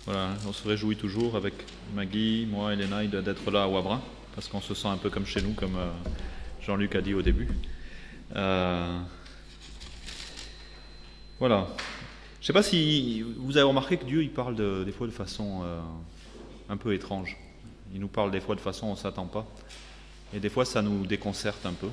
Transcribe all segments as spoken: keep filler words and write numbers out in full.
Voilà, on se réjouit toujours avec Maggie, moi et Lénaï d'être là à Wabra, parce qu'on se sent un peu comme chez nous, comme euh, Jean-Luc a dit au début. Euh, voilà. Je ne sais pas si vous avez remarqué que Dieu il parle de, des fois de façon euh, un peu étrange. Il nous parle des fois de façon on ne s'attend pas. Et des fois ça nous déconcerte un peu.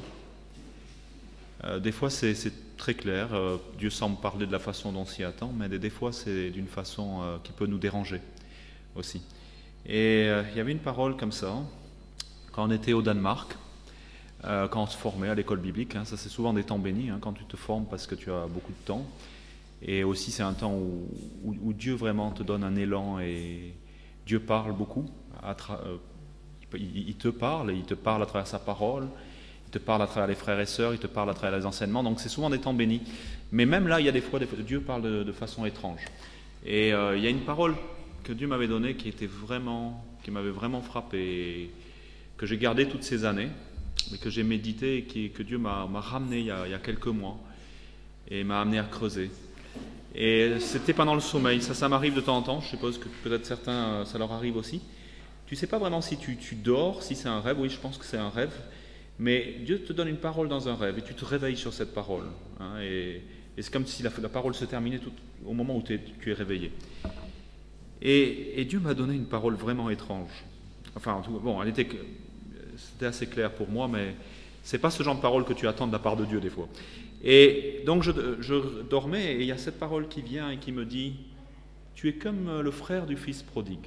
Euh, des fois c'est, c'est très clair, euh, Dieu semble parler de la façon dont on s'y attend, mais des, des fois c'est d'une façon euh, qui peut nous déranger aussi. Et euh, il y avait une parole comme ça, quand on était au Danemark, euh, quand on se formait à l'école biblique, hein, ça c'est souvent des temps bénis, hein, quand tu te formes parce que tu as beaucoup de temps. Et aussi c'est un temps où, où, où Dieu vraiment te donne un élan et Dieu parle beaucoup. À tra- euh, il, il te parle, et il te parle à travers sa parole, il te parle à travers les frères et sœurs, il te parle à travers les enseignements, donc c'est souvent des temps bénis. Mais même là, il y a des fois, des fois Dieu parle de, de façon étrange. Et euh, il y a une parole que Dieu m'avait donnée qui était vraiment, qui m'avait vraiment frappé, que j'ai gardée toutes ces années, mais que j'ai médité et qui, que Dieu m'a, m'a ramené il y, a, il y a quelques mois et m'a amené à creuser. Et c'était pendant le sommeil, ça, ça m'arrive de temps en temps, je suppose que peut-être certains, ça leur arrive aussi. Tu ne sais pas vraiment si tu, tu dors, si c'est un rêve, oui je pense que c'est un rêve, mais Dieu te donne une parole dans un rêve et tu te réveilles sur cette parole. Hein, et, et c'est comme si la, la parole se terminait tout, au moment où tu es réveillé. Et, et Dieu m'a donné une parole vraiment étrange. Enfin, en tout, bon, elle était, c'était assez clair pour moi, mais c'est pas ce genre de parole que tu attends de la part de Dieu des fois. Et donc je, je dormais et il y a cette parole qui vient et qui me dit « Tu es comme le frère du fils prodigue.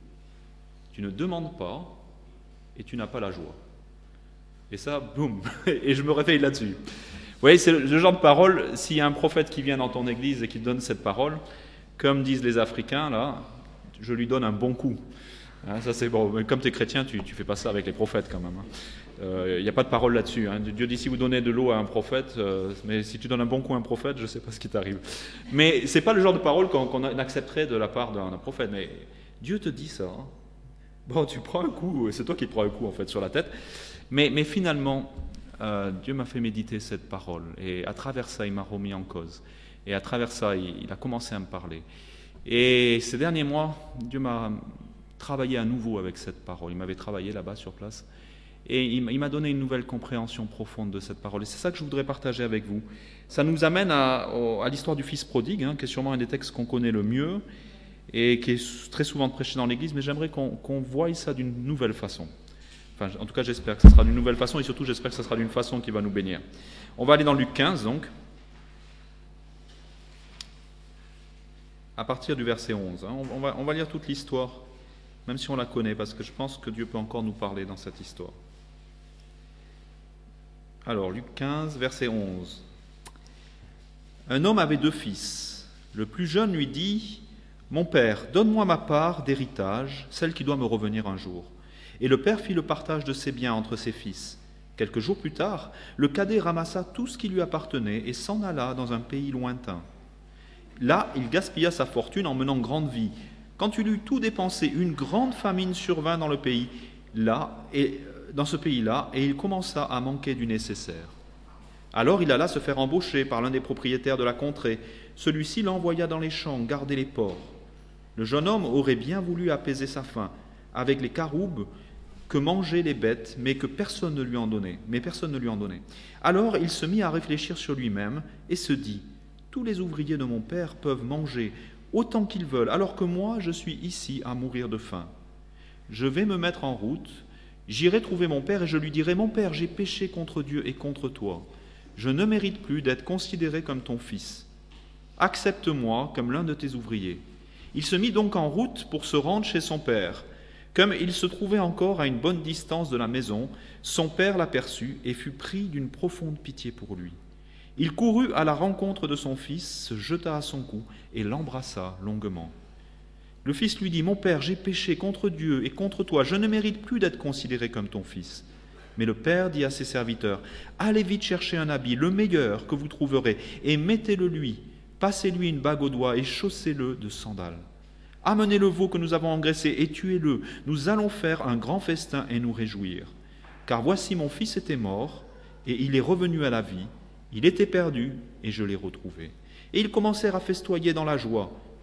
Tu ne demandes pas et tu n'as pas la joie. » Et ça, boum, et je me réveille là-dessus. Vous voyez, c'est le genre de parole, s'il y a un prophète qui vient dans ton église et qui te donne cette parole, comme disent les Africains, là, je lui donne un bon coup. Hein, ça c'est bon, mais comme tu es chrétien, tu ne fais pas ça avec les prophètes quand même. Il hein. n'y euh, a pas de parole là-dessus. Hein. Dieu dit si vous donnez de l'eau à un prophète, euh, mais si tu donnes un bon coup à un prophète, je ne sais pas ce qui t'arrive. Mais ce n'est pas le genre de parole qu'on, qu'on accepterait de la part d'un, d'un prophète. Mais Dieu te dit ça. Hein. Bon, tu prends un coup, c'est toi qui te prends un coup en fait sur la tête. Mais, mais finalement, euh, Dieu m'a fait méditer cette parole. Et à travers ça, il m'a remis en cause. Et à travers ça, il, il a commencé à me parler. Et ces derniers mois, Dieu m'a travaillé à nouveau avec cette parole. Il m'avait travaillé là-bas sur place. Et il m'a donné une nouvelle compréhension profonde de cette parole. Et c'est ça que je voudrais partager avec vous. Ça nous amène à, à l'histoire du Fils prodigue, hein, qui est sûrement un des textes qu'on connaît le mieux et qui est très souvent prêché dans l'Église, mais j'aimerais qu'on, qu'on voie ça d'une nouvelle façon. Enfin, en tout cas, j'espère que ce sera d'une nouvelle façon et surtout, j'espère que ce sera d'une façon qui va nous bénir. On va aller dans Luc quinze, donc, à partir du verset onze. Hein. On, on, va, on va lire toute l'histoire, même si on la connaît, parce que je pense que Dieu peut encore nous parler dans cette histoire. Alors, Luc quinze, verset onze. Un homme avait deux fils. Le plus jeune lui dit « Mon père, donne-moi ma part d'héritage, celle qui doit me revenir un jour. » Et le père fit le partage de ses biens entre ses fils. Quelques jours plus tard, le cadet ramassa tout ce qui lui appartenait et s'en alla dans un pays lointain. Là, il gaspilla sa fortune en menant grande vie. Quand il eut tout dépensé, une grande famine survint dans le pays, là, et, dans ce pays-là, et il commença à manquer du nécessaire. Alors il alla se faire embaucher par l'un des propriétaires de la contrée. Celui-ci l'envoya dans les champs garder les porcs. Le jeune homme aurait bien voulu apaiser sa faim avec les caroubes que mangeaient les bêtes, mais que personne ne lui en donnait. Mais personne ne lui en donnait. Alors il se mit à réfléchir sur lui-même et se dit « Tous les ouvriers de mon père peuvent manger autant qu'ils veulent, alors que moi je suis ici à mourir de faim. Je vais me mettre en route, j'irai trouver mon père et je lui dirai « Mon père, j'ai péché contre Dieu et contre toi. Je ne mérite plus d'être considéré comme ton fils. Accepte-moi comme l'un de tes ouvriers. » Il se mit donc en route pour se rendre chez son père. Comme il se trouvait encore à une bonne distance de la maison, son père l'aperçut et fut pris d'une profonde pitié pour lui. Il courut à la rencontre de son fils, se jeta à son cou et l'embrassa longuement. Le fils lui dit « Mon père, j'ai péché contre Dieu et contre toi, je ne mérite plus d'être considéré comme ton fils. » Mais le père dit à ses serviteurs « Allez vite chercher un habit, le meilleur que vous trouverez, et mettez-le lui, passez-lui une bague au doigt et chaussez-le de sandales. Amenez le veau que nous avons engraissé et tuez-le. Nous allons faire un grand festin et nous réjouir. Car voici mon fils était mort, et il est revenu à la vie. Il était perdu, et je l'ai retrouvé. » Et ils commencèrent à festoyer dans la joie.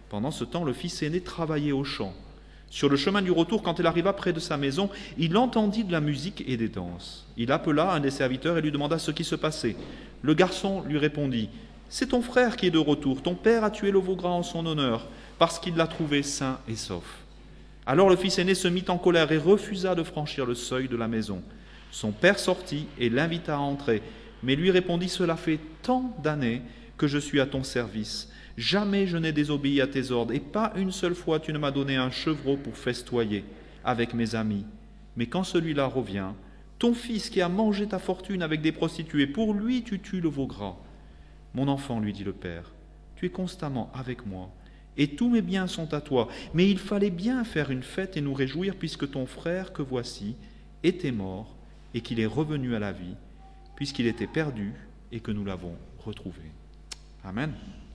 Pendant ce temps, le fils aîné travaillait au champ. Sur le chemin du retour, quand il arriva près de sa maison, il entendit de la musique et des danses. Il appela un des serviteurs et lui demanda ce qui se passait. Le garçon lui répondit, « C'est ton frère qui est de retour. Ton père a tué le veau gras en son honneur, parce qu'il l'a trouvé sain et sauf. » Alors le fils aîné se mit en colère et refusa de franchir le seuil de la maison. Son père sortit et l'invita à entrer, mais lui répondit, « Cela fait tant d'années que je suis à ton service. Jamais je n'ai désobéi à tes ordres, et pas une seule fois tu ne m'as donné un chevreau pour festoyer avec mes amis. Mais quand celui-là revient, ton fils qui a mangé ta fortune avec des prostituées, pour lui tu tues le veau gras. Mon enfant, lui dit le père, tu es constamment avec moi, et tous mes biens sont à toi, mais il fallait bien faire une fête et nous réjouir, puisque ton frère que voici était mort, et qu'il est revenu à la vie, puisqu'il était perdu, et que nous l'avons retrouvé. » Amen.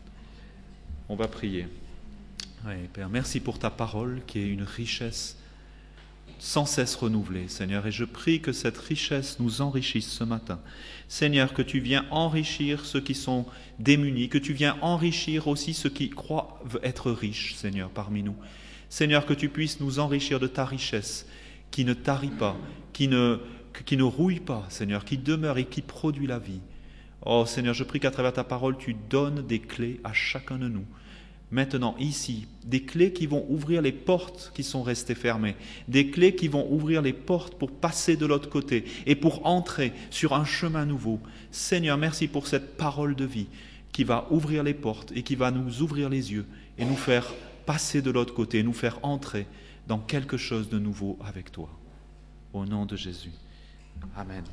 On va prier. Oui, Père, merci pour ta parole qui est une richesse sans cesse renouvelée, Seigneur. Et je prie que cette richesse nous enrichisse ce matin. Seigneur, que tu viens enrichir ceux qui sont démunis, que tu viens enrichir aussi ceux qui croient être riches, Seigneur, parmi nous. Seigneur, que tu puisses nous enrichir de ta richesse qui ne tarit pas, qui ne, qui ne rouille pas, Seigneur, qui demeure et qui produit la vie. Oh Seigneur, je prie qu'à travers ta parole, tu donnes des clés à chacun de nous. Maintenant, ici, des clés qui vont ouvrir les portes qui sont restées fermées, des clés qui vont ouvrir les portes pour passer de l'autre côté et pour entrer sur un chemin nouveau. Seigneur, merci pour cette parole de vie qui va ouvrir les portes et qui va nous ouvrir les yeux et nous faire passer de l'autre côté, nous faire entrer dans quelque chose de nouveau avec toi. Au nom de Jésus. Amen.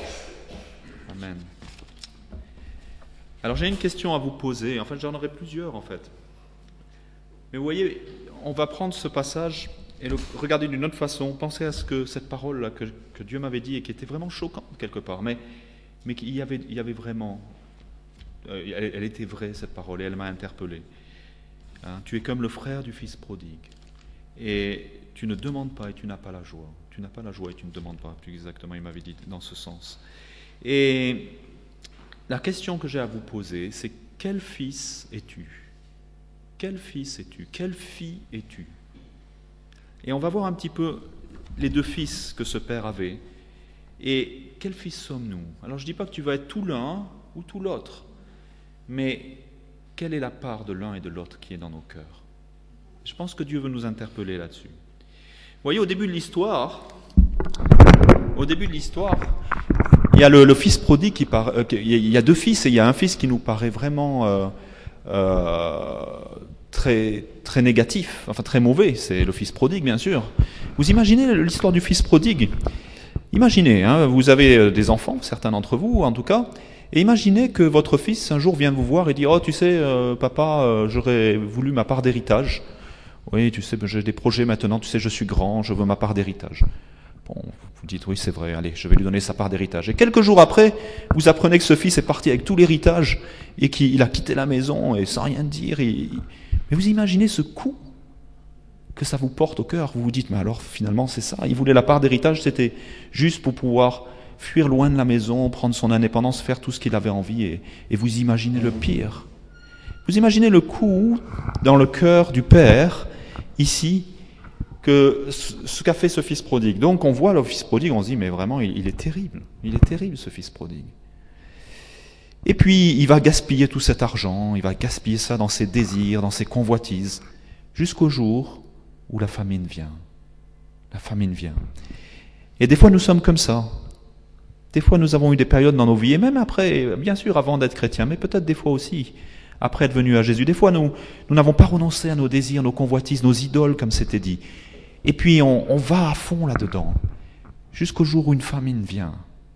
Amen. Alors j'ai une question à vous poser. En fait, j'en aurai plusieurs en fait. Mais vous voyez, on va prendre ce passage et le regarder d'une autre façon. Pensez à ce que cette parole-là que, que Dieu m'avait dit et qui était vraiment choquante quelque part, mais, mais qu'il y avait, il y avait vraiment, euh, elle, elle était vraie cette parole et elle m'a interpellé. Hein, tu es comme le frère du fils prodigue et tu ne demandes pas et tu n'as pas la joie. Tu n'as pas la joie et tu ne demandes pas. Plus exactement, il m'avait dit dans ce sens. Et la question que j'ai à vous poser, c'est quel fils es-tu ? Quel fils es-tu ? Quelle fille es-tu ? Et on va voir un petit peu les deux fils que ce père avait. Et quel fils sommes-nous ? Alors je ne dis pas que tu vas être tout l'un ou tout l'autre, mais quelle est la part de l'un et de l'autre qui est dans nos cœurs ? Je pense que Dieu veut nous interpeller là-dessus. Vous voyez, au début de l'histoire, au début de l'histoire, il y a le, le fils prodigue qui part. Euh, il y a deux fils et il y a un fils qui nous paraît vraiment euh, euh, très très négatif, enfin très mauvais. C'est le fils prodigue, bien sûr. Vous imaginez l'histoire du fils prodigue ? Imaginez, hein, vous avez des enfants, certains d'entre vous en tout cas, et imaginez que votre fils un jour vient vous voir et dit « Oh, tu sais, euh, papa, euh, j'aurais voulu ma part d'héritage. Oui, tu sais, j'ai des projets maintenant, tu sais, je suis grand, je veux ma part d'héritage. » Bon, vous dites, oui, c'est vrai, allez, je vais lui donner sa part d'héritage. Et quelques jours après, vous apprenez que ce fils est parti avec tout l'héritage et qu'il a quitté la maison et sans rien dire. Et... Mais vous imaginez ce coup que ça vous porte au cœur. Vous vous dites, mais alors finalement c'est ça. Il voulait la part d'héritage, c'était juste pour pouvoir fuir loin de la maison, prendre son indépendance, faire tout ce qu'il avait envie. Et, et vous imaginez le pire. Vous imaginez le coup dans le cœur du père, ici, que ce qu'a fait ce fils prodigue. Donc on voit le fils prodigue, on se dit, mais vraiment, il, il est terrible. Il est terrible, ce fils prodigue. Et puis, il va gaspiller tout cet argent, il va gaspiller ça dans ses désirs, dans ses convoitises, jusqu'au jour où la famine vient. La famine vient. Et des fois, nous sommes comme ça. Des fois, nous avons eu des périodes dans nos vies, et même après, bien sûr, avant d'être chrétiens, mais peut-être des fois aussi, après être venus à Jésus. Des fois, nous, nous n'avons pas renoncé à nos désirs, nos convoitises, nos idoles, comme c'était dit. Et puis, on, on va à fond là-dedans, jusqu'au jour où une famine vient.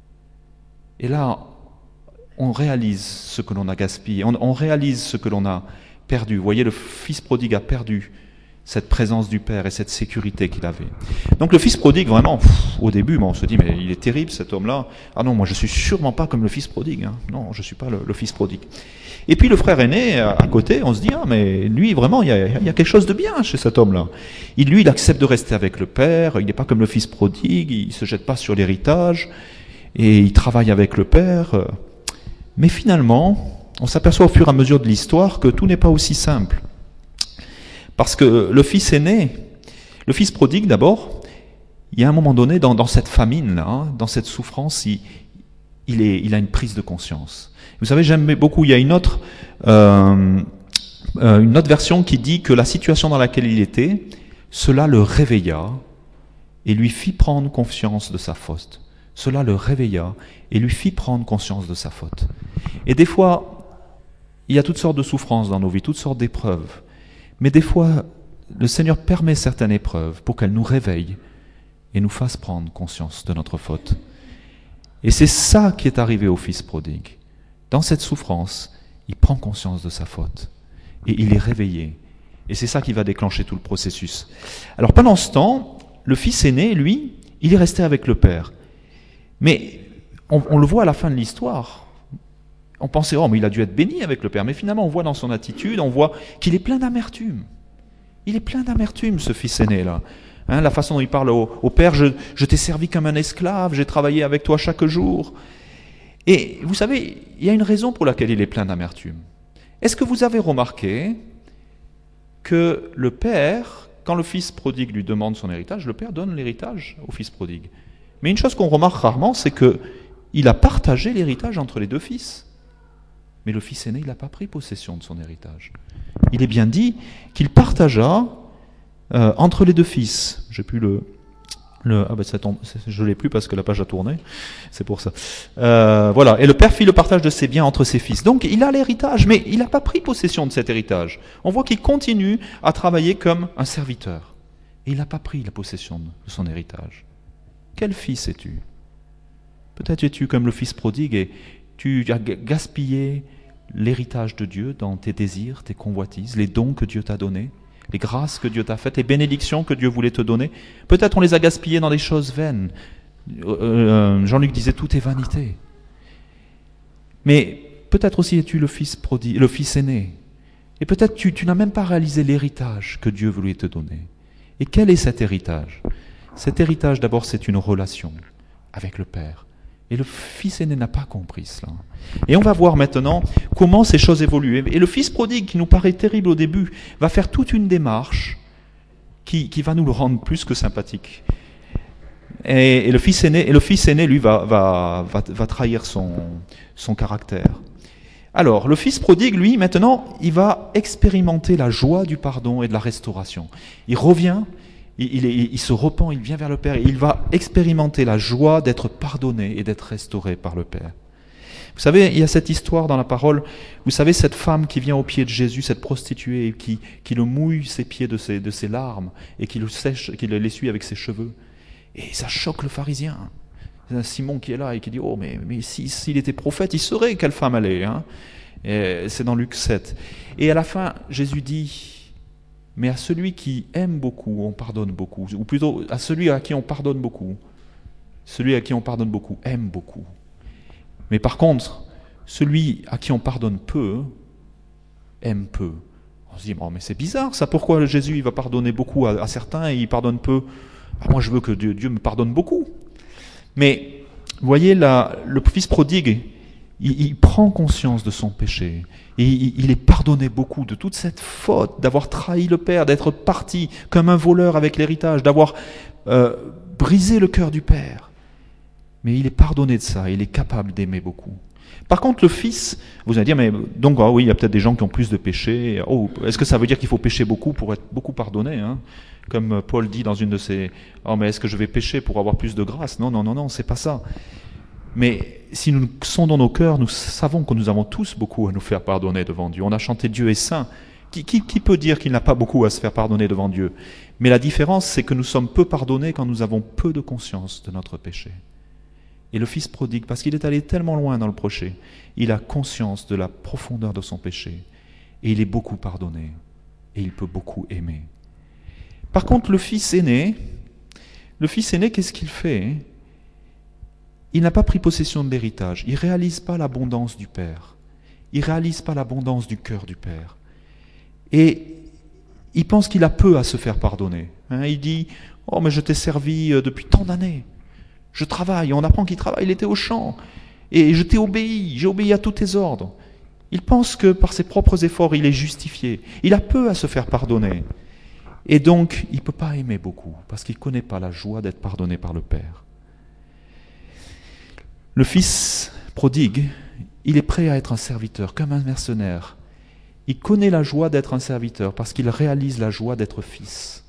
Et là, on réalise ce que l'on a gaspillé, on, on réalise ce que l'on a perdu. Vous voyez, le fils prodigue a perdu cette présence du Père et cette sécurité qu'il avait. Donc le fils prodigue, vraiment, pff, au début, bon, on se dit, mais il est terrible cet homme-là. Ah non, moi je suis sûrement pas comme le fils prodigue. Hein. Non, je suis pas le, le fils prodigue. Et puis le frère aîné, à côté, on se dit, ah mais lui, vraiment, il y a, il y a quelque chose de bien chez cet homme-là. Il, lui, il accepte de rester avec le Père, il n'est pas comme le fils prodigue, il se jette pas sur l'héritage, et il travaille avec le Père. Mais finalement, on s'aperçoit au fur et à mesure de l'histoire que tout n'est pas aussi simple. Parce que le fils aîné, le fils prodigue d'abord, il y a un moment donné, dans, dans cette famine-là, hein, dans cette souffrance, il, il, est, il a une prise de conscience. Vous savez, j'aime beaucoup, il y a une autre, euh, euh, une autre version qui dit que la situation dans laquelle il était, cela le réveilla et lui fit prendre conscience de sa faute. Cela le réveilla et lui fit prendre conscience de sa faute. Et des fois, il y a toutes sortes de souffrances dans nos vies, toutes sortes d'épreuves. Mais des fois, le Seigneur permet certaines épreuves pour qu'elles nous réveillent et nous fassent prendre conscience de notre faute. Et c'est ça qui est arrivé au fils prodigue. Dans cette souffrance, il prend conscience de sa faute et il est réveillé. Et c'est ça qui va déclencher tout le processus. Alors pendant ce temps, le fils aîné, lui, il est resté avec le père. Mais on, on le voit à la fin de l'histoire. On pensait, oh, mais il a dû être béni avec le père. Mais finalement, on voit dans son attitude, on voit qu'il est plein d'amertume. Il est plein d'amertume, ce fils aîné-là. Hein, la façon dont il parle au, au père, je, je t'ai servi comme un esclave, j'ai travaillé avec toi chaque jour. Et vous savez, il y a une raison pour laquelle il est plein d'amertume. Est-ce que vous avez remarqué que le père, quand le fils prodigue lui demande son héritage, le père donne l'héritage au fils prodigue. Mais une chose qu'on remarque rarement, c'est qu'il a partagé l'héritage entre les deux fils. Mais le fils aîné, il n'a pas pris possession de son héritage. Il est bien dit qu'il partagea euh, entre les deux fils. J'ai plus le... le ah ben ça tombe, je ne l'ai plus parce que la page a tourné, c'est pour ça. Euh, voilà, et le père fit le partage de ses biens entre ses fils. Donc il a l'héritage, mais il n'a pas pris possession de cet héritage. On voit qu'il continue à travailler comme un serviteur. Et il n'a pas pris la possession de son héritage. Quel fils es-tu? Peut-être es-tu comme le fils prodigue et tu as gaspillé l'héritage de Dieu dans tes désirs, tes convoitises, les dons que Dieu t'a donnés, les grâces que Dieu t'a faites, les bénédictions que Dieu voulait te donner. Peut-être on les a gaspillées dans des choses vaines. Euh, Jean-Luc disait tout est vanité. Mais peut-être aussi es-tu le fils prodigue, le fils aîné. Et peut-être tu, tu n'as même pas réalisé l'héritage que Dieu voulait te donner. Et quel est cet héritage? Cet héritage, d'abord, c'est une relation avec le Père. Et le fils aîné n'a pas compris cela. Et on va voir maintenant comment ces choses évoluent. Et le fils prodigue, qui nous paraît terrible au début, va faire toute une démarche qui, qui va nous le rendre plus que sympathique. Et, et, le, fils aîné, et le fils aîné, lui, va, va, va, va trahir son, son caractère. Alors, le fils prodigue, lui, maintenant, il va expérimenter la joie du pardon et de la restauration. Il revient... Il, il, il se repent, il vient vers le Père, et il va expérimenter la joie d'être pardonné et d'être restauré par le Père. Vous savez, il y a cette histoire dans la parole, vous savez, cette femme qui vient aux pieds de Jésus, cette prostituée, qui, qui le mouille ses pieds de ses, de ses larmes, et qui le sèche, qui l'essuie avec ses cheveux. Et ça choque le pharisien. C'est Simon qui est là et qui dit, oh, mais, mais s'il si, s'il était prophète, il saurait quelle femme elle est. Hein. Et c'est dans Luc sept. Et à la fin, Jésus dit, mais à celui qui aime beaucoup, on pardonne beaucoup. Ou plutôt, à celui à qui on pardonne beaucoup. Celui à qui on pardonne beaucoup aime beaucoup. Mais par contre, celui à qui on pardonne peu, aime peu. On se dit, oh, mais c'est bizarre ça, pourquoi Jésus il va pardonner beaucoup à, à certains et il pardonne peu? Ah, moi je veux que Dieu, Dieu me pardonne beaucoup. Mais, vous voyez, la, le fils prodigue, il, il prend conscience de son péché. Et il est pardonné beaucoup de toute cette faute, d'avoir trahi le Père, d'être parti comme un voleur avec l'héritage, d'avoir euh, brisé le cœur du Père. Mais il est pardonné de ça, il est capable d'aimer beaucoup. Par contre, le Fils, vous allez dire, mais donc ah oui, il y a peut-être des gens qui ont plus de péchés. Oh, est-ce que ça veut dire qu'il faut pécher beaucoup pour être beaucoup pardonné, hein? Comme Paul dit dans une de ses... Oh, mais est-ce que je vais pécher pour avoir plus de grâce? Non, non, non, non, c'est pas ça. Mais si nous sondons nos cœurs, nous savons que nous avons tous beaucoup à nous faire pardonner devant Dieu. On a chanté Dieu est saint. Qui, qui, qui peut dire qu'il n'a pas beaucoup à se faire pardonner devant Dieu? Mais la différence, c'est que nous sommes peu pardonnés quand nous avons peu de conscience de notre péché. Et le fils prodigue, parce qu'il est allé tellement loin dans le péché, il a conscience de la profondeur de son péché. Et il est beaucoup pardonné. Et il peut beaucoup aimer. Par contre, le fils aîné, le fils aîné, qu'est-ce qu'il fait? Il n'a pas pris possession de l'héritage. Il ne réalise pas l'abondance du Père. Il ne réalise pas l'abondance du cœur du Père. Et il pense qu'il a peu à se faire pardonner. Hein, il dit « Oh, mais je t'ai servi depuis tant d'années. Je travaille. » On apprend qu'il travaille. Il était au champ. Et je t'ai obéi. J'ai obéi à tous tes ordres. Il pense que par ses propres efforts, il est justifié. Il a peu à se faire pardonner. Et donc, il ne peut pas aimer beaucoup, parce qu'il ne connaît pas la joie d'être pardonné par le Père. Le fils prodigue, il est prêt à être un serviteur, comme un mercenaire. Il connaît la joie d'être un serviteur, parce qu'il réalise la joie d'être fils.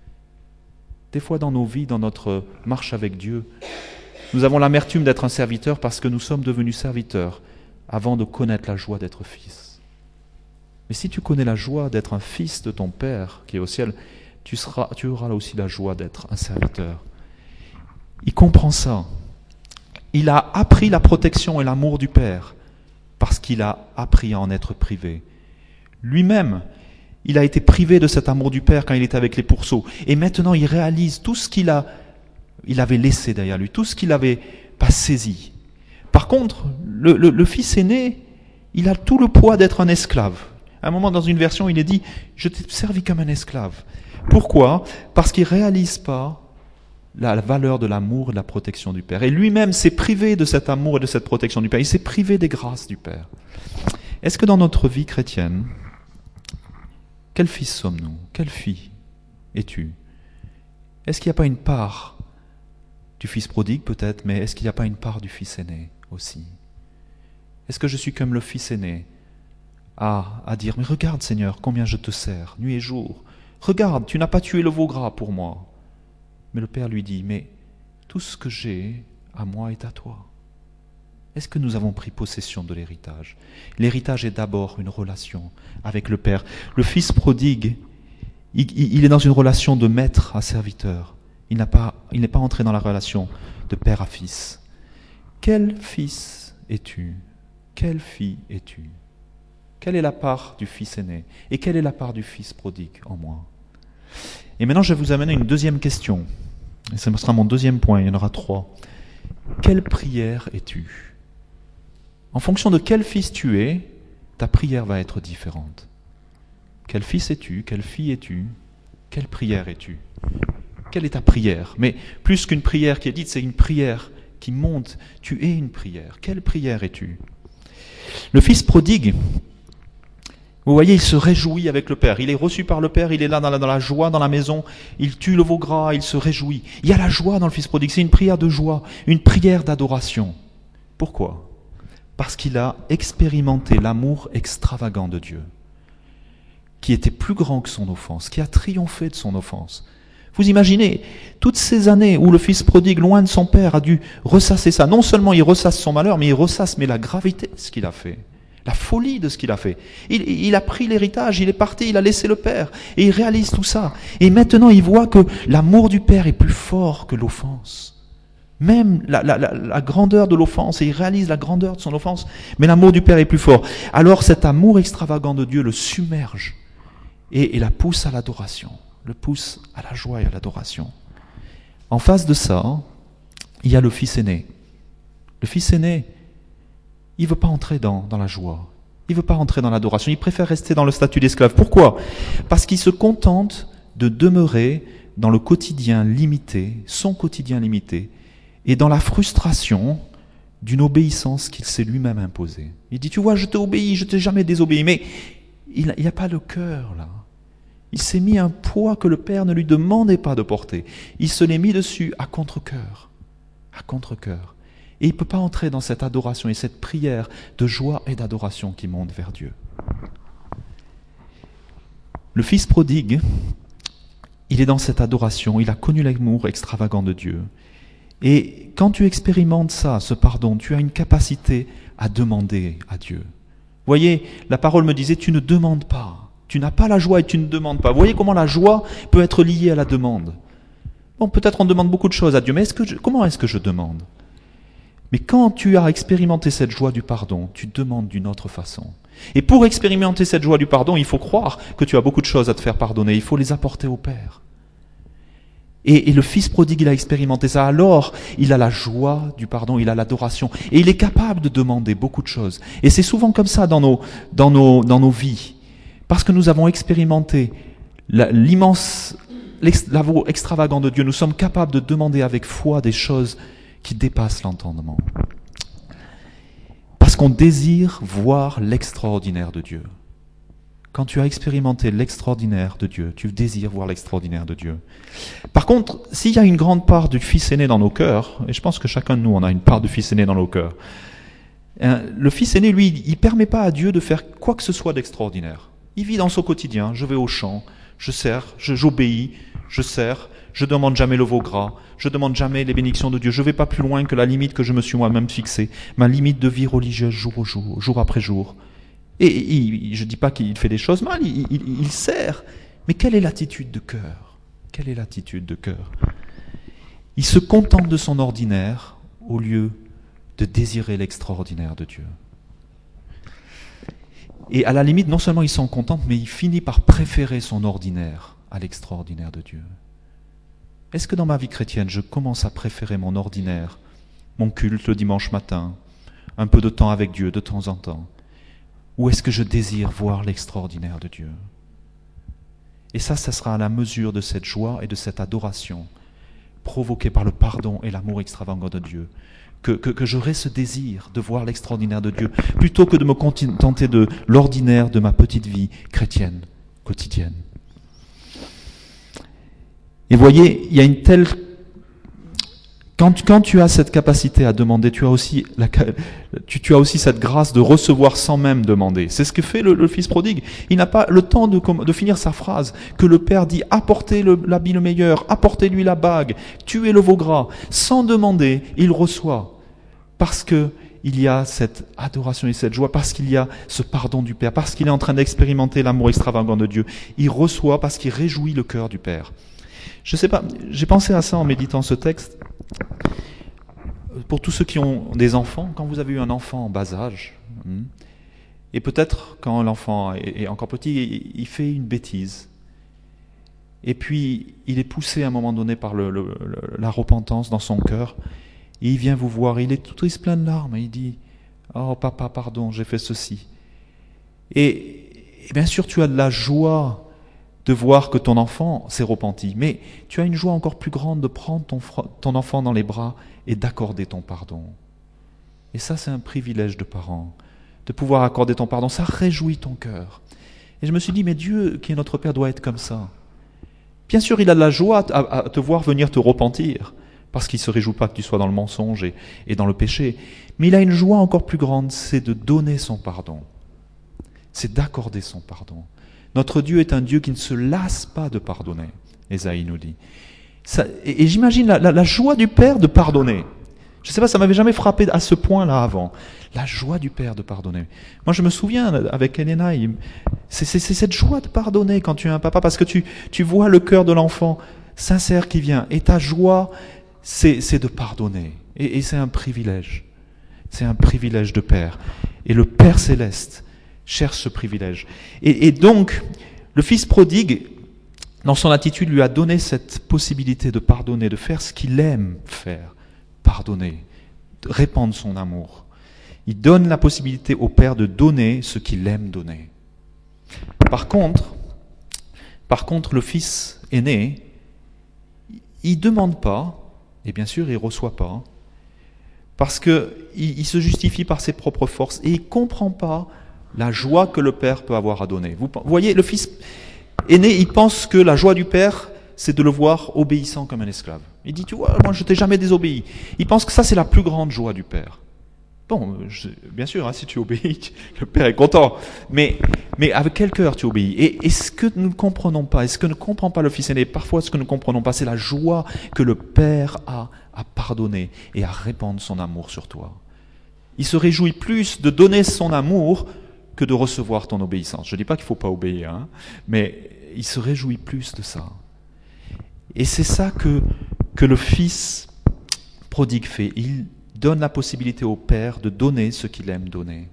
Des fois dans nos vies, dans notre marche avec Dieu, nous avons l'amertume d'être un serviteur parce que nous sommes devenus serviteurs avant de connaître la joie d'être fils. Mais si tu connais la joie d'être un fils de ton Père qui est au ciel, tu, seras, tu auras là aussi la joie d'être un serviteur. Il comprend ça. Il a appris la protection et l'amour du Père parce qu'il a appris à en être privé. Lui-même, il a été privé de cet amour du Père quand il était avec les pourceaux. Et maintenant, il réalise tout ce qu'il a, il avait laissé derrière lui, tout ce qu'il n'avait pas saisi. Par contre, le, le, le fils aîné, il a tout le poids d'être un esclave. À un moment, dans une version, il est dit « Je t'ai servi comme un esclave ». Pourquoi ? Parce qu'il ne réalise pas la valeur de l'amour et de la protection du Père. Et lui-même s'est privé de cet amour et de cette protection du Père. Il s'est privé des grâces du Père. Est-ce que dans notre vie chrétienne, quel fils sommes-nous ? Quelle fille es-tu ? Est-ce qu'il n'y a pas une part du fils prodigue peut-être, mais est-ce qu'il n'y a pas une part du fils aîné aussi ? Est-ce que je suis comme le fils aîné à, à dire « Mais regarde Seigneur, combien je te sers, nuit et jour. Regarde, tu n'as pas tué le veau gras pour moi. » Mais le Père lui dit « Mais tout ce que j'ai à moi est à toi. » Est-ce que nous avons pris possession de l'héritage ? L'héritage est d'abord une relation avec le Père. Le fils prodigue, il, il est dans une relation de maître à serviteur. Il n'a pas, il n'est pas entré dans la relation de père à fils. Quel fils es-tu ? Quelle fille es-tu ? Quelle est la part du fils aîné ? Et quelle est la part du fils prodigue en moi ? Et maintenant, je vais vous amener une deuxième question. Et ce sera mon deuxième point, il y en aura trois. Quelle prière es-tu ? En fonction de quel fils tu es, ta prière va être différente. Quel fils es-tu ? Quelle fille es-tu ? Quelle prière es-tu ? Quelle est ta prière ? Mais plus qu'une prière qui est dite, c'est une prière qui monte. Tu es une prière. Quelle prière es-tu ? Le fils prodigue, vous voyez, il se réjouit avec le Père. Il est reçu par le Père, il est là dans la, dans la joie, dans la maison. Il tue le veau gras, il se réjouit. Il y a la joie dans le fils prodigue. C'est une prière de joie, une prière d'adoration. Pourquoi ? Parce qu'il a expérimenté l'amour extravagant de Dieu, qui était plus grand que son offense, qui a triomphé de son offense. Vous imaginez, toutes ces années où le fils prodigue, loin de son père, a dû ressasser ça. Non seulement il ressasse son malheur, mais il ressasse mais la gravité de ce qu'il a fait, la folie de ce qu'il a fait. Il, il a pris l'héritage, il est parti, il a laissé le père, et il réalise tout ça. Et maintenant, il voit que l'amour du père est plus fort que l'offense. Même la, la, la, la grandeur de l'offense, et il réalise la grandeur de son offense, mais l'amour du Père est plus fort. Alors cet amour extravagant de Dieu le submerge et, et la pousse à l'adoration, le pousse à la joie et à l'adoration. En face de ça, il y a le fils aîné. Le fils aîné, il ne veut pas entrer dans, dans la joie, il ne veut pas entrer dans l'adoration, il préfère rester dans le statut d'esclave. Pourquoi ? Parce qu'il se contente de demeurer dans le quotidien limité, son quotidien limité, et dans la frustration d'une obéissance qu'il s'est lui-même imposée. Il dit, tu vois, je t'ai obéi, je t'ai jamais désobéi, mais il n'y a pas le cœur là. Il s'est mis un poids que le Père ne lui demandait pas de porter. Il se l'est mis dessus à contre-cœur, à contre-cœur. Et il ne peut pas entrer dans cette adoration et cette prière de joie et d'adoration qui monte vers Dieu. Le fils prodigue, il est dans cette adoration, il a connu l'amour extravagant de Dieu. Et quand tu expérimentes ça, ce pardon, tu as une capacité à demander à Dieu. Vous voyez, la parole me disait, tu ne demandes pas. Tu n'as pas la joie et tu ne demandes pas. Vous voyez comment la joie peut être liée à la demande. Bon, peut-être on demande beaucoup de choses à Dieu, mais est-ce que je, comment est-ce que je demande ? Mais quand tu as expérimenté cette joie du pardon, tu demandes d'une autre façon. Et pour expérimenter cette joie du pardon, il faut croire que tu as beaucoup de choses à te faire pardonner. Il faut les apporter au Père. Et, et le fils prodigue, il a expérimenté ça. Alors, il a la joie du pardon, il a l'adoration. Et il est capable de demander beaucoup de choses. Et c'est souvent comme ça dans nos, dans nos, dans nos vies. Parce que nous avons expérimenté la, l'immense, l'amour extravagant de Dieu. Nous sommes capables de demander avec foi des choses qui dépassent l'entendement. Parce qu'on désire voir l'extraordinaire de Dieu. quand tu as expérimenté l'extraordinaire de Dieu, tu désires voir l'extraordinaire de Dieu. Par contre, s'il y a une grande part du Fils aîné dans nos cœurs, et je pense que chacun de nous, on a une part du Fils aîné dans nos cœurs, hein, le Fils aîné, lui, il ne permet pas à Dieu de faire quoi que ce soit d'extraordinaire. Il vit dans son quotidien, je vais au champ, je sers, je, j'obéis, je sers, je ne demande jamais le veau gras, je ne demande jamais les bénédictions de Dieu, je ne vais pas plus loin que la limite que je me suis moi-même fixée, ma limite de vie religieuse jour au jour, jour après jour. Et, et je ne dis pas qu'il fait des choses mal, il, il, il sert, mais quelle est l'attitude de cœur? Quelle est l'attitude de cœur? Il se contente de son ordinaire au lieu de désirer l'extraordinaire de Dieu. Et à la limite, non seulement il s'en contente, mais il finit par préférer son ordinaire à l'extraordinaire de Dieu. Est-ce que dans ma vie chrétienne, je commence à préférer mon ordinaire, mon culte le dimanche matin, un peu de temps avec Dieu de temps en temps? Ou est-ce que je désire voir l'extraordinaire de Dieu? Et ça, ça sera à la mesure de cette joie et de cette adoration provoquée par le pardon et l'amour extravagant de Dieu, que, que, que j'aurai ce désir de voir l'extraordinaire de Dieu, plutôt que de me contenter de l'ordinaire de ma petite vie chrétienne, quotidienne. Et voyez, il y a une telle... Quand, quand tu as cette capacité à demander, tu as, aussi la, tu, tu as aussi cette grâce de recevoir sans même demander. C'est ce que fait le, le fils prodigue. Il n'a pas le temps de, de finir sa phrase, que le père dit « apportez le, l'habit le meilleur, apportez-lui la bague, tuez le veau gras ». Sans demander, il reçoit. Parce qu'il y a cette adoration et cette joie, parce qu'il y a ce pardon du Père, parce qu'il est en train d'expérimenter l'amour extravagant de Dieu. Il reçoit parce qu'il réjouit le cœur du Père. Je sais pas, j'ai pensé à ça en méditant ce texte. Pour tous ceux qui ont des enfants, quand vous avez eu un enfant en bas âge, et peut-être quand l'enfant est encore petit, il fait une bêtise, et puis il est poussé à un moment donné par le, le, la repentance dans son cœur, et il vient vous voir, il est tout triste, plein de larmes, et il dit « Oh papa, pardon, j'ai fait ceci ». Et, et bien sûr, tu as de la joie de voir que ton enfant s'est repenti. Mais tu as une joie encore plus grande de prendre ton, ton enfant dans les bras et d'accorder ton pardon. Et ça, c'est un privilège de parent, de pouvoir accorder ton pardon. Ça réjouit ton cœur. Et je me suis dit, mais Dieu, qui est notre Père, doit être comme ça. Bien sûr, il a de la joie à, à te voir venir te repentir, parce qu'il ne se réjouit pas que tu sois dans le mensonge et, et dans le péché. Mais il a une joie encore plus grande, c'est de donner son pardon. C'est d'accorder son pardon. Notre Dieu est un Dieu qui ne se lasse pas de pardonner, Ésaïe nous dit. Ça, et, et j'imagine la, la, la joie du Père de pardonner. Je ne sais pas, ça m'avait jamais frappé à ce point-là avant. La joie du Père de pardonner. Moi, je me souviens, avec Elena, c'est, c'est, c'est cette joie de pardonner quand tu es un papa, parce que tu, tu vois le cœur de l'enfant sincère qui vient. Et ta joie, c'est, c'est de pardonner. Et, et c'est un privilège. C'est un privilège de Père. Et le Père céleste cherche ce privilège. Et, et donc, le fils prodigue, dans son attitude, lui a donné cette possibilité de pardonner, de faire ce qu'il aime faire, pardonner, de répandre son amour. Il donne la possibilité au Père de donner ce qu'il aime donner. Par contre, par contre, le fils aîné, il ne demande pas, et bien sûr, il ne reçoit pas, parce qu'il il se justifie par ses propres forces, et il ne comprend pas la joie que le Père peut avoir à donner. Vous voyez, le fils aîné, il pense que la joie du Père, c'est de le voir obéissant comme un esclave. Il dit, tu vois, moi je t'ai jamais désobéi. Il pense que ça, c'est la plus grande joie du Père. Bon, je, bien sûr, hein, si tu obéis, le Père est content. Mais, mais avec quel cœur tu obéis? Et, et ce que nous ne comprenons pas, et ce que ne comprend pas le fils aîné, parfois ce que nous ne comprenons pas, c'est la joie que le Père a à pardonner et à répandre son amour sur toi. Il se réjouit plus de donner son amour que de recevoir ton obéissance. Je ne dis pas qu'il ne faut pas obéir, hein, mais il se réjouit plus de ça. Et c'est ça que, que le fils prodigue fait. Il donne la possibilité au Père de donner ce qu'il aime donner.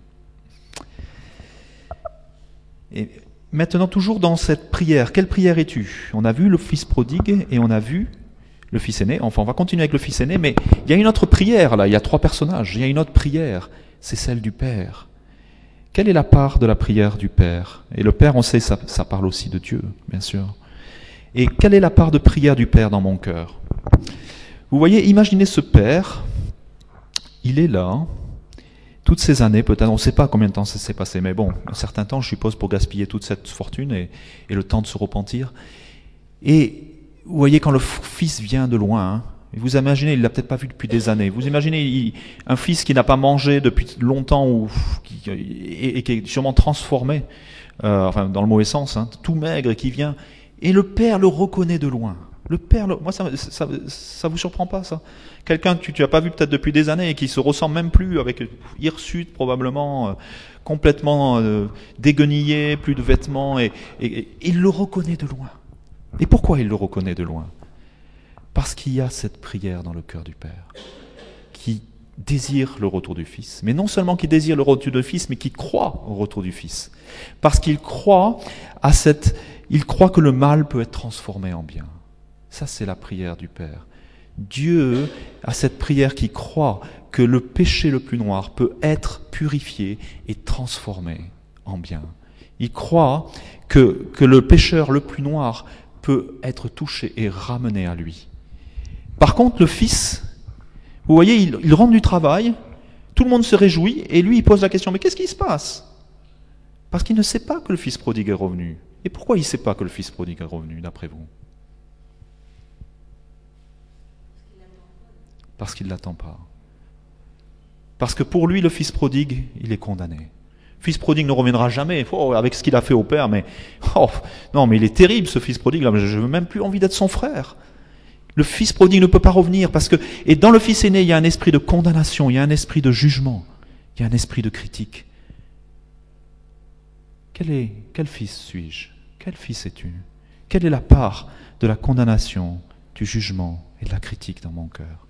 Et maintenant, toujours dans cette prière, quelle prière es-tu? On a vu le fils prodigue et on a vu le fils aîné. Enfin, on va continuer avec le fils aîné, mais il y a une autre prière là. Il y a trois personnages. Il y a une autre prière. C'est celle du Père. Quelle est la part de la prière du Père? Et le Père, on sait, ça, ça parle aussi de Dieu, bien sûr. Et quelle est la part de prière du Père dans mon cœur? Vous voyez, imaginez ce Père, il est là, tout toutes ces années, peut-être, on ne sait pas combien de temps ça s'est passé, mais bon, un certain temps, je suppose, pour gaspiller toute cette fortune et, et le temps de se repentir. Et vous voyez, quand le fils vient de loin, hein, vous imaginez, il ne l'a peut-être pas vu depuis des années, vous imaginez il, un fils qui n'a pas mangé depuis longtemps ou, qui, et, et qui est sûrement transformé, euh, enfin dans le mauvais sens, hein, tout maigre et qui vient, et le père le reconnaît de loin. Le père, le, moi ça, ça, ça vous surprend pas ça? Quelqu'un que tu n'as pas vu peut-être depuis des années et qui se ressemble même plus, avec hirsute probablement, euh, complètement euh, déguenillé, plus de vêtements, et, et, et il le reconnaît de loin. Et pourquoi il le reconnaît de loin? Parce qu'il y a cette prière dans le cœur du Père, qui désire le retour du Fils. Mais non seulement qui désire le retour du Fils, mais qui croit au retour du Fils. Parce qu'il croit à cette, il croit que le mal peut être transformé en bien. Ça, c'est la prière du Père. Dieu a cette prière qui croit que le péché le plus noir peut être purifié et transformé en bien. Il croit que, que le pécheur le plus noir peut être touché et ramené à lui. Par contre, le Fils, vous voyez, il, il rentre du travail, tout le monde se réjouit, et lui, il pose la question, mais qu'est-ce qui se passe? Parce qu'il ne sait pas que le Fils prodigue est revenu. Et pourquoi il ne sait pas que le Fils prodigue est revenu, d'après vous? Parce qu'il ne l'attend pas. Parce que pour lui, le Fils prodigue, il est condamné. Le Fils prodigue ne reviendra jamais, oh, avec ce qu'il a fait au Père, mais oh, non, mais il est terrible ce Fils prodigue, je n'ai même plus envie d'être son frère. Le Fils prodigue ne peut pas revenir, parce que, et dans le Fils aîné, il y a un esprit de condamnation, il y a un esprit de jugement, il y a un esprit de critique. Quel est, quel fils suis-je? Quel fils es-tu? Quelle est la part de la condamnation, du jugement et de la critique dans mon cœur?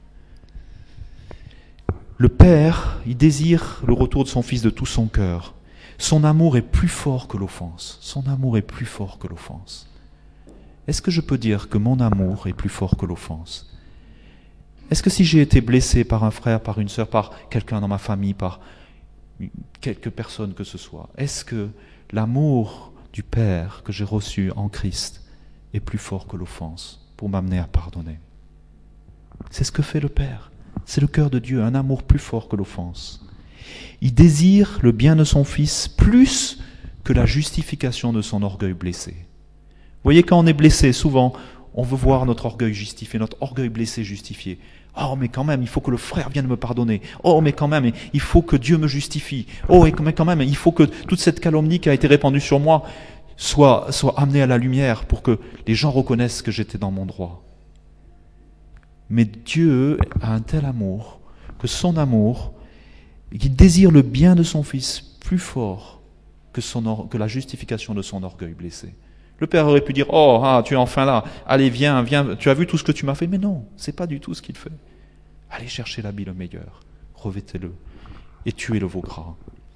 Le Père, il désire le retour de son Fils de tout son cœur. Son amour est plus fort que l'offense. Son amour est plus fort que l'offense. Est-ce que je peux dire que mon amour est plus fort que l'offense? Est-ce que si j'ai été blessé par un frère, par une sœur, par quelqu'un dans ma famille, par quelque personne que ce soit, est-ce que l'amour du Père que j'ai reçu en Christ est plus fort que l'offense pour m'amener à pardonner? C'est ce que fait le Père. C'est le cœur de Dieu, un amour plus fort que l'offense. Il désire le bien de son Fils plus que la justification de son orgueil blessé. Vous voyez, quand on est blessé, souvent, on veut voir notre orgueil justifié, notre orgueil blessé justifié. Oh, mais quand même, il faut que le frère vienne me pardonner. Oh, mais quand même, il faut que Dieu me justifie. Oh, mais quand même, il faut que toute cette calomnie qui a été répandue sur moi soit, soit amenée à la lumière pour que les gens reconnaissent que j'étais dans mon droit. Mais Dieu a un tel amour, que son amour, qu'il désire le bien de son Fils plus fort que, son or, que la justification de son orgueil blessé. Le Père aurait pu dire, oh, ah, tu es enfin là, allez, viens, viens, tu as vu tout ce que tu m'as fait? Mais non, c'est pas du tout ce qu'il fait. Allez chercher l'habit le meilleur, revêtez-le, et tuez le veau gras.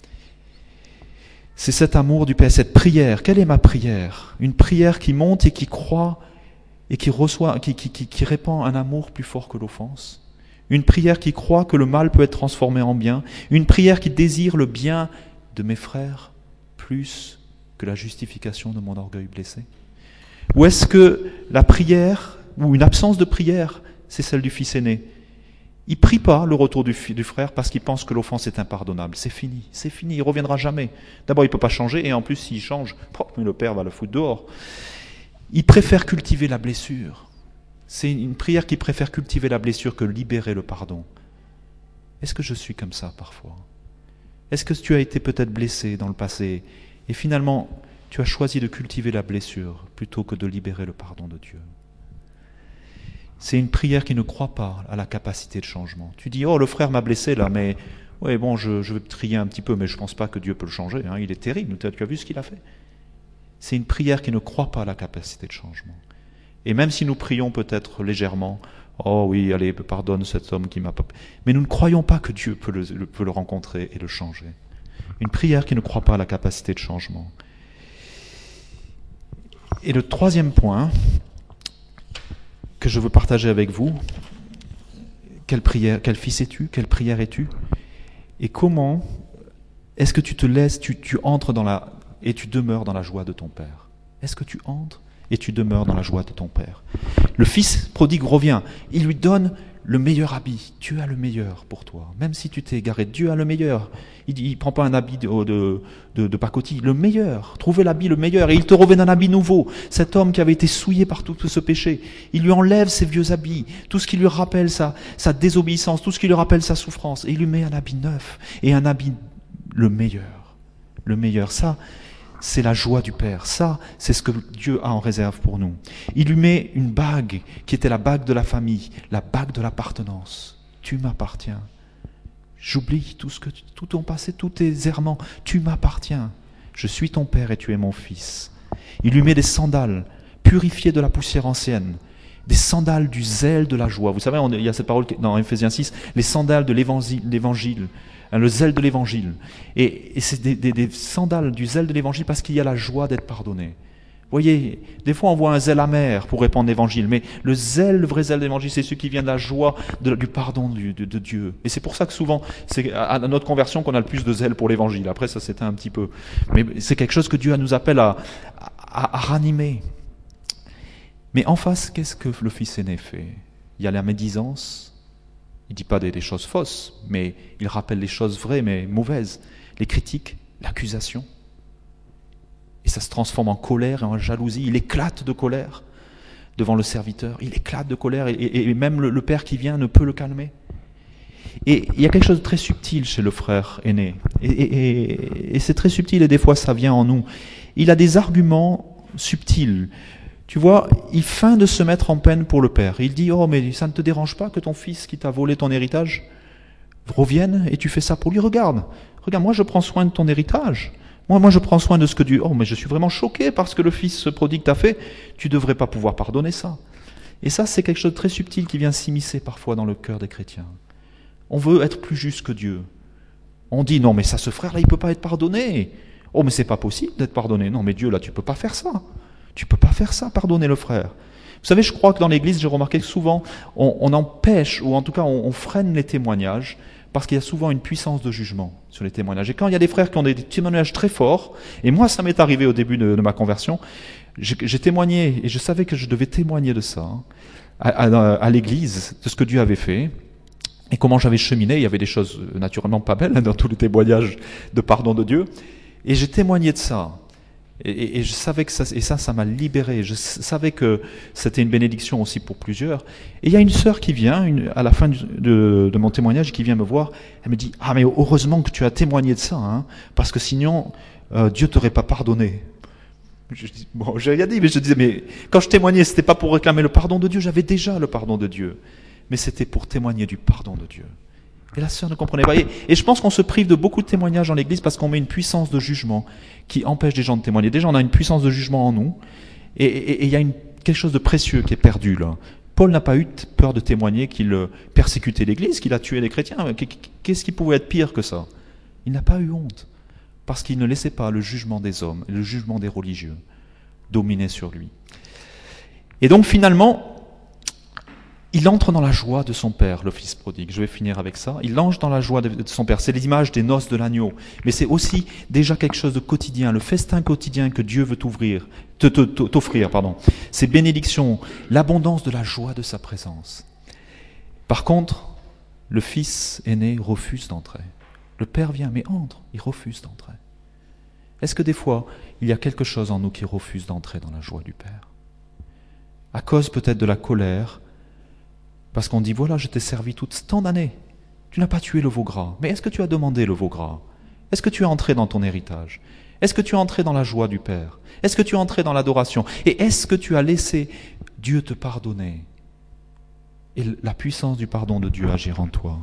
C'est cet amour du Père, cette prière. Quelle est ma prière? Une prière qui monte et qui croit et qui reçoit, qui, qui, qui, qui répand un amour plus fort que l'offense. Une prière qui croit que le mal peut être transformé en bien. Une prière qui désire le bien de mes frères plus que la justification de mon orgueil blessé. Ou est-ce que la prière, ou une absence de prière, c'est celle du Fils aîné? Il ne prie pas le retour du, du frère parce qu'il pense que l'offense est impardonnable. C'est fini, c'est fini, il ne reviendra jamais. D'abord, il ne peut pas changer, et en plus, s'il change, oh, mais le Père va le foutre dehors. Il préfère cultiver la blessure. C'est une prière qui préfère cultiver la blessure que libérer le pardon. Est-ce que je suis comme ça parfois? Est-ce que tu as été peut-être blessé dans le passé et finalement tu as choisi de cultiver la blessure plutôt que de libérer le pardon de Dieu? C'est une prière qui ne croit pas à la capacité de changement. Tu dis, oh, le frère m'a blessé là, mais ouais, bon, je, je vais trier un petit peu, mais je ne pense pas que Dieu peut le changer. Hein. Il est terrible, tu as vu ce qu'il a fait? C'est une prière qui ne croit pas à la capacité de changement. Et même si nous prions peut-être légèrement, oh oui, allez, pardonne cet homme qui m'a pas... Mais nous ne croyons pas que Dieu peut le, le, peut le rencontrer et le changer. Une prière qui ne croit pas à la capacité de changement. Et le troisième point que je veux partager avec vous, quelle prière, quel fils es-tu? Quelle prière es-tu? Et comment est-ce que tu te laisses, tu, tu entres dans la... et tu demeures dans la joie de ton Père? Est-ce que tu entres et tu demeures dans la joie de ton Père? Le Fils prodigue revient. Il lui donne le meilleur habit. Dieu a le meilleur pour toi. Même si tu t'es égaré, Dieu a le meilleur. Il ne prend pas un habit de, de, de, de pacotille, le meilleur. Trouvez l'habit le meilleur et il te revêt d'un habit nouveau. Cet homme qui avait été souillé par tout, tout ce péché, il lui enlève ses vieux habits, tout ce qui lui rappelle sa, sa désobéissance, tout ce qui lui rappelle sa souffrance, et il lui met un habit neuf et un habit le meilleur. Le meilleur, ça, c'est la joie du Père. Ça, c'est ce que Dieu a en réserve pour nous. Il lui met une bague qui était la bague de la famille, la bague de l'appartenance. Tu m'appartiens. J'oublie tout ce que tu, tout ton passé, tous tes errements. Tu m'appartiens. Je suis ton Père et tu es mon Fils. Il lui met des sandales purifiées de la poussière ancienne, des sandales du zèle de la joie. Vous savez, on, il y a cette parole dans Éphésiens six, les sandales de l'évangile, l'évangile, hein, le zèle de l'évangile. Et, et c'est des, des, des sandales du zèle de l'évangile parce qu'il y a la joie d'être pardonné. Vous voyez, des fois on voit un zèle amer pour répandre l'évangile, mais le zèle, le vrai zèle de l'évangile, c'est celui qui vient de la joie, de, du pardon du, de, de Dieu. Et c'est pour ça que souvent, c'est à notre conversion qu'on a le plus de zèle pour l'évangile. Après, ça c'était un petit peu. Mais c'est quelque chose que Dieu nous appelle à, à, à ranimer. Mais en face, qu'est-ce que le fils aîné fait? Il y a la médisance. Il ne dit pas des, des choses fausses, mais il rappelle les choses vraies mais mauvaises. Les critiques, l'accusation. Et ça se transforme en colère et en jalousie. Il éclate de colère devant le serviteur. Il éclate de colère et, et, et même le, le père qui vient ne peut le calmer. Et il y a quelque chose de très subtil chez le frère aîné. Et, et, et, et c'est très subtil et des fois ça vient en nous. Il a des arguments subtils. Tu vois, il feint de se mettre en peine pour le père. Il dit, oh mais ça ne te dérange pas que ton fils qui t'a volé ton héritage revienne et tu fais ça pour lui? Regarde, regarde, moi je prends soin de ton héritage. Moi, moi, je prends soin de ce que Dieu... Oh, mais je suis vraiment choqué parce que le fils prodigue t'a fait. Tu ne devrais pas pouvoir pardonner ça. Et ça, c'est quelque chose de très subtil qui vient s'immiscer parfois dans le cœur des chrétiens. On veut être plus juste que Dieu. On dit, non, mais ça, ce frère-là, il ne peut pas être pardonné. Oh, mais c'est pas possible d'être pardonné. Non, mais Dieu, là, tu ne peux pas faire ça. Tu ne peux pas faire ça, pardonner le frère. Vous savez, je crois que dans l'Église, j'ai remarqué que souvent, on, on empêche, ou en tout cas, on, on freine les témoignages, parce qu'il y a souvent une puissance de jugement sur les témoignages. Et quand il y a des frères qui ont des témoignages très forts, et moi ça m'est arrivé au début de, de ma conversion, j'ai, j'ai témoigné, et je savais que je devais témoigner de ça, hein, à, à, à l'église, de ce que Dieu avait fait, et comment j'avais cheminé. Il y avait des choses naturellement pas belles hein, dans tous les témoignages de pardon de Dieu, et j'ai témoigné de ça. Et, et, et je savais que ça, et ça, ça m'a libéré. Je savais que c'était une bénédiction aussi pour plusieurs. Et il y a une sœur qui vient, une, à la fin du, de, de mon témoignage, qui vient me voir. Elle me dit, ah mais heureusement que tu as témoigné de ça, hein, parce que sinon euh, Dieu t'aurait pas pardonné. Je dis, bon, j'ai rien dit, mais je disais, mais quand je témoignais, c'était pas pour réclamer le pardon de Dieu. J'avais déjà le pardon de Dieu, mais c'était pour témoigner du pardon de Dieu. Et la sœur ne comprenait pas. Et, et je pense qu'on se prive de beaucoup de témoignages dans l'Église parce qu'on met une puissance de jugement qui empêche des gens de témoigner. Déjà, on a une puissance de jugement en nous, et il y a une, quelque chose de précieux qui est perdu là. Paul n'a pas eu peur de témoigner qu'il persécutait l'Église, qu'il a tué les chrétiens. Qu'est-ce qui pouvait être pire que ça? Il n'a pas eu honte, parce qu'il ne laissait pas le jugement des hommes, le jugement des religieux dominer sur lui. Et donc finalement, il entre dans la joie de son père, le fils prodigue. Je vais finir avec ça. Il entre dans la joie de son père. C'est l'image des noces de l'agneau. Mais c'est aussi déjà quelque chose de quotidien, le festin quotidien que Dieu veut t'ouvrir, t'offrir, pardon. Ces bénédictions, l'abondance de la joie de sa présence. Par contre, le fils aîné refuse d'entrer. Le père vient, mais entre, il refuse d'entrer. Est-ce que des fois, il y a quelque chose en nous qui refuse d'entrer dans la joie du Père? À cause peut-être de la colère, parce qu'on dit, voilà, je t'ai servi toute tant d'années. Tu n'as pas tué le veau gras. Mais est-ce que tu as demandé le veau gras? Est-ce que tu es entré dans ton héritage? Est-ce que tu es entré dans la joie du Père? Est-ce que tu es entré dans l'adoration? Et est-ce que tu as laissé Dieu te pardonner? Et la puissance du pardon de Dieu agir en toi.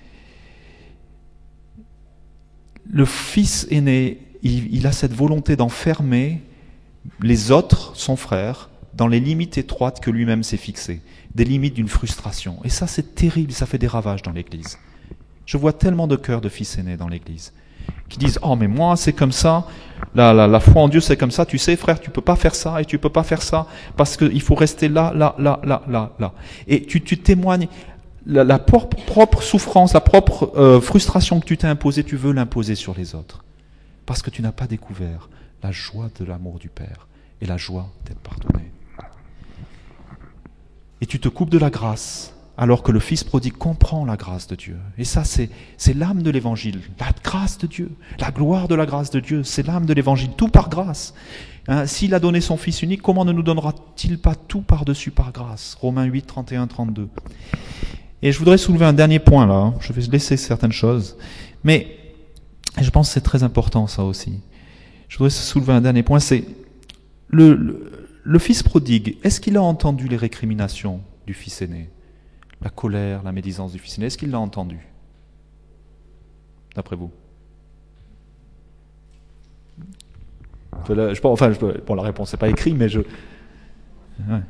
Le fils aîné, il, il a cette volonté d'enfermer les autres, son frère, dans les limites étroites que lui-même s'est fixées, des limites d'une frustration. Et ça, c'est terrible, ça fait des ravages dans l'Église. Je vois tellement de cœurs de fils aînés dans l'Église qui disent « Oh, mais moi, c'est comme ça, la, la, la foi en Dieu, c'est comme ça, tu sais, frère, tu peux pas faire ça et tu peux pas faire ça, parce qu'il faut rester là, là, là, là, là, là. » Et tu, tu témoignes, la, la propre, propre souffrance, la propre euh, frustration que tu t'es imposée, tu veux l'imposer sur les autres, parce que tu n'as pas découvert la joie de l'amour du Père et la joie d'être pardonné. Et tu te coupes de la grâce alors que le Fils prodigue comprend la grâce de Dieu. Et ça, c'est, c'est l'âme de l'Évangile, la grâce de Dieu, la gloire de la grâce de Dieu, c'est l'âme de l'Évangile, tout par grâce. Hein, s'il a donné son Fils unique, comment ne nous donnera-t-il pas tout par-dessus par grâce? Romains huit, trente et un, trente-deux. Et je voudrais soulever un dernier point là, hein. Je vais laisser certaines choses, mais je pense que c'est très important ça aussi. Je voudrais soulever un dernier point, c'est le, le, le Fils prodigue, est-ce qu'il a entendu les récriminations du Fils aîné? La colère, la médisance du Fils aîné, est-ce qu'il l'a entendu? D'après vous? je, je, Enfin, je, bon, la réponse n'est pas écrite, mais je... Ouais.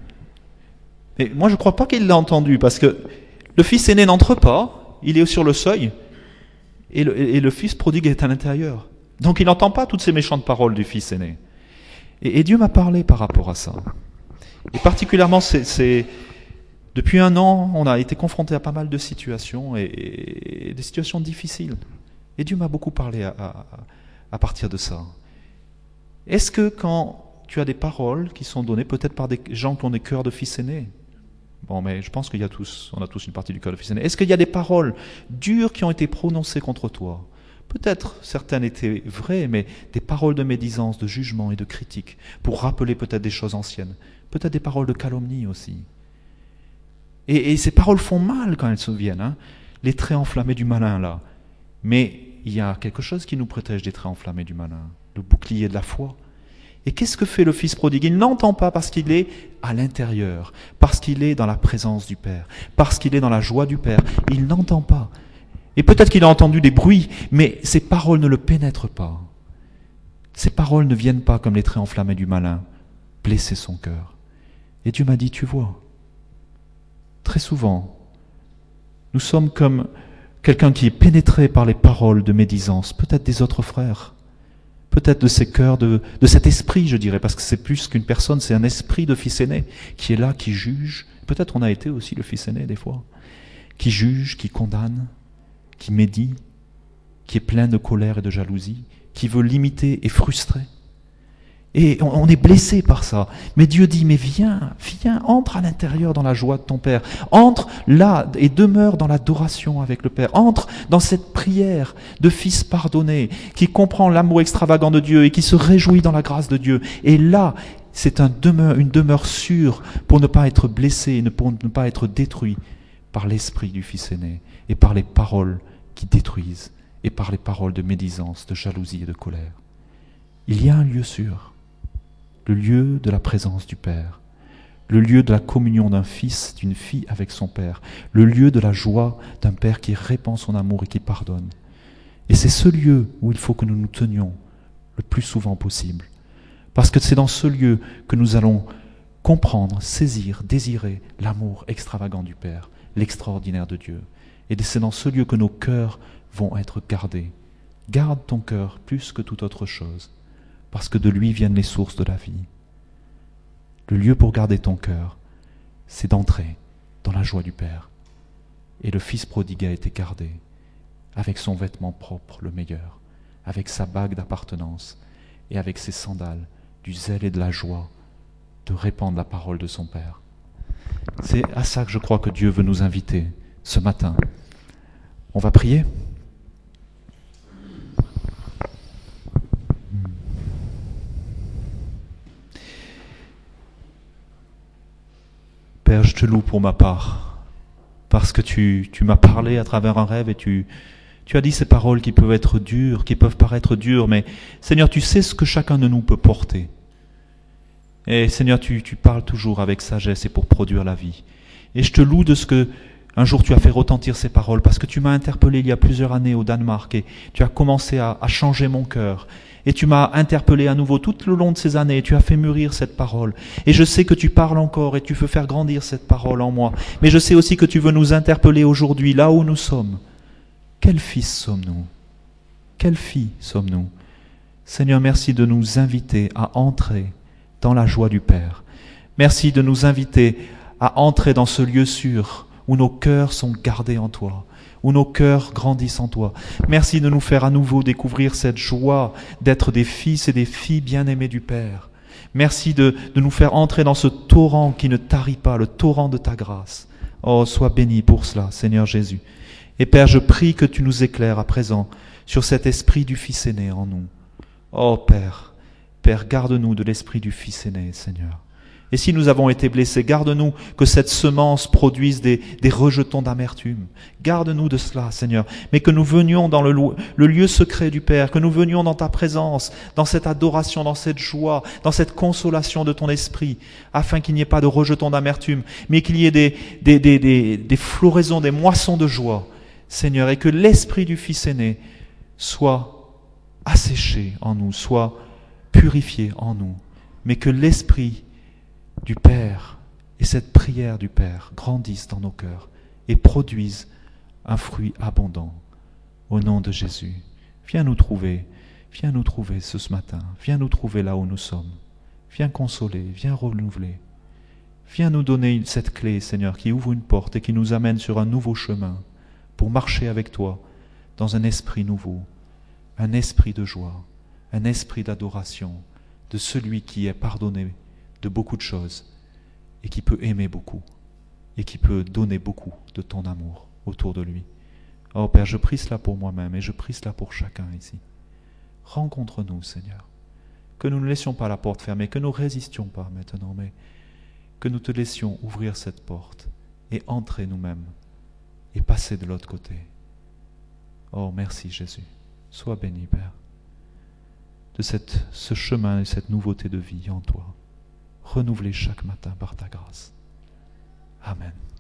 Mais moi, je ne crois pas qu'il l'a entendu, parce que le Fils aîné n'entre pas, il est sur le seuil, et le, et le Fils prodigue est à l'intérieur. Donc il n'entend pas toutes ces méchantes paroles du Fils aîné. Et, et Dieu m'a parlé par rapport à ça. Et particulièrement, c'est... c'est depuis un an, on a été confronté à pas mal de situations, et, et, et des situations difficiles. Et Dieu m'a beaucoup parlé à, à, à partir de ça. Est-ce que quand tu as des paroles qui sont données, peut-être par des gens qui ont des cœurs de fils aînés, bon, mais je pense qu'il y a tous, on a tous une partie du cœur de fils aîné, est-ce qu'il y a des paroles dures qui ont été prononcées contre toi? Peut-être certaines étaient vraies, mais des paroles de médisance, de jugement et de critique, pour rappeler peut-être des choses anciennes. Peut-être des paroles de calomnie aussi. Et, et ces paroles font mal quand elles se viennent, hein, les traits enflammés du malin, là. Mais il y a quelque chose qui nous protège des traits enflammés du malin, le bouclier de la foi. Et qu'est-ce que fait le Fils prodigue? Il n'entend pas parce qu'il est à l'intérieur, parce qu'il est dans la présence du Père, parce qu'il est dans la joie du Père. Il n'entend pas. Et peut-être qu'il a entendu des bruits, mais ces paroles ne le pénètrent pas. Ces paroles ne viennent pas comme les traits enflammés du malin, blesser son cœur. Et Dieu m'a dit, tu vois, très souvent, nous sommes comme quelqu'un qui est pénétré par les paroles de médisance, peut-être des autres frères, peut-être de ces cœurs, de, de cet esprit, je dirais, parce que c'est plus qu'une personne, c'est un esprit de fils aîné qui est là, qui juge. Peut-être on a été aussi le fils aîné des fois, qui juge, qui condamne, qui médit, qui est plein de colère et de jalousie, qui veut limiter et frustrer. Et on est blessé par ça. Mais Dieu dit, mais viens, viens, entre à l'intérieur dans la joie de ton Père. Entre là et demeure dans l'adoration avec le Père. Entre dans cette prière de fils pardonné, qui comprend l'amour extravagant de Dieu et qui se réjouit dans la grâce de Dieu. Et là, c'est un demeure, une demeure sûre pour ne pas être blessé et pour ne pas être détruit par l'esprit du Fils aîné et par les paroles qui détruisent et par les paroles de médisance, de jalousie et de colère. Il y a un lieu sûr. Le lieu de la présence du Père, le lieu de la communion d'un fils, d'une fille avec son Père, le lieu de la joie d'un Père qui répand son amour et qui pardonne. Et c'est ce lieu où il faut que nous nous tenions le plus souvent possible, parce que c'est dans ce lieu que nous allons comprendre, saisir, désirer l'amour extravagant du Père, l'extraordinaire de Dieu. Et c'est dans ce lieu que nos cœurs vont être gardés. Garde ton cœur plus que toute autre chose, parce que de lui viennent les sources de la vie. Le lieu pour garder ton cœur, c'est d'entrer dans la joie du Père. Et le Fils prodigue a été gardé avec son vêtement propre, le meilleur, avec sa bague d'appartenance et avec ses sandales, du zèle et de la joie de répandre la parole de son Père. C'est à ça que je crois que Dieu veut nous inviter ce matin. On va prier ? Père, je te loue pour ma part, parce que tu, tu m'as parlé à travers un rêve et tu, tu as dit ces paroles qui peuvent être dures, qui peuvent paraître dures, mais Seigneur, tu sais ce que chacun de nous peut porter. Et Seigneur, tu, tu parles toujours avec sagesse et pour produire la vie. Et je te loue de ce que un jour tu as fait retentir ces paroles, parce que tu m'as interpellé il y a plusieurs années au Danemark et tu as commencé à, à changer mon cœur. Et tu m'as interpellé à nouveau tout le long de ces années et tu as fait mûrir cette parole. Et je sais que tu parles encore et tu veux faire grandir cette parole en moi. Mais je sais aussi que tu veux nous interpeller aujourd'hui, là où nous sommes. Quel fils sommes-nous? Quelle fille sommes-nous? Seigneur, merci de nous inviter à entrer dans la joie du Père. Merci de nous inviter à entrer dans ce lieu sûr où nos cœurs sont gardés en toi, où nos cœurs grandissent en toi. Merci de nous faire à nouveau découvrir cette joie d'être des fils et des filles bien-aimés du Père. Merci de, de nous faire entrer dans ce torrent qui ne tarit pas, le torrent de ta grâce. Oh, sois béni pour cela, Seigneur Jésus. Et Père, je prie que tu nous éclaires à présent sur cet esprit du Fils aîné en nous. Oh Père, Père, garde-nous de l'esprit du Fils aîné, Seigneur. Et si nous avons été blessés, garde-nous que cette semence produise des, des rejetons d'amertume. Garde-nous de cela, Seigneur. Mais que nous venions dans le, le lieu secret du Père, que nous venions dans ta présence, dans cette adoration, dans cette joie, dans cette consolation de ton esprit, afin qu'il n'y ait pas de rejetons d'amertume, mais qu'il y ait des, des, des, des, des floraisons, des moissons de joie, Seigneur, et que l'esprit du Fils aîné soit asséché en nous, soit purifié en nous, mais que l'esprit du Père et cette prière du Père grandissent dans nos cœurs et produisent un fruit abondant. Au nom de Jésus, viens nous trouver, viens nous trouver ce, ce matin, viens nous trouver là où nous sommes, viens consoler, viens renouveler, viens nous donner cette clé, Seigneur, qui ouvre une porte et qui nous amène sur un nouveau chemin pour marcher avec toi dans un esprit nouveau, un esprit de joie, un esprit d'adoration de celui qui est pardonné de beaucoup de choses et qui peut aimer beaucoup et qui peut donner beaucoup de ton amour autour de lui. Oh Père, je prie cela pour moi-même et je prie cela pour chacun ici. Rencontre-nous, Seigneur. Que nous ne laissions pas la porte fermée, que nous ne résistions pas maintenant, mais que nous te laissions ouvrir cette porte et entrer nous-mêmes et passer de l'autre côté. Oh, merci Jésus. Sois béni, Père, de cette, ce chemin et cette nouveauté de vie en toi, renouvelée chaque matin par ta grâce. Amen.